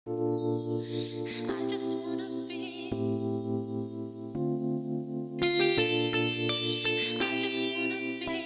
I just wanna be. I just wanna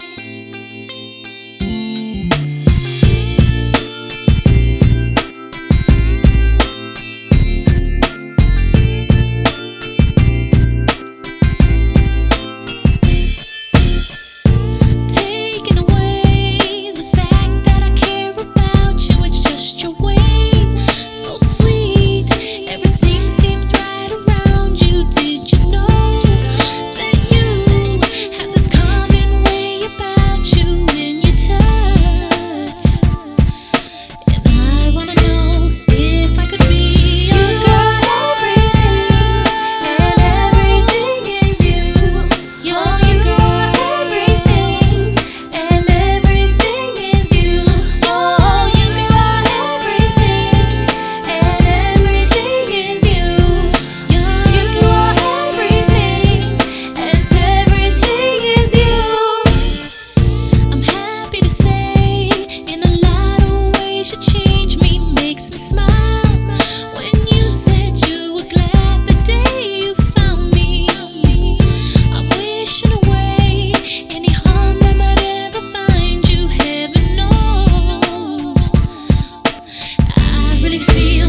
taking away the fact that I care about you. It's just your way, so sweet. Everything seems right around you. Did you know that you have this common way about you when you touch? And I wanna know if I could be your girl. Everything, and everything is you. You're your girl. Everything, and everything is you. Oh, you got everything, and everything is you. You got everything, and everything is you. I'm happy to say, in a lot of ways, you changed me, makes me smile. When you said you were glad the day you found me, I'm wishing away any harm that might ever find you. Heaven knows, I really feel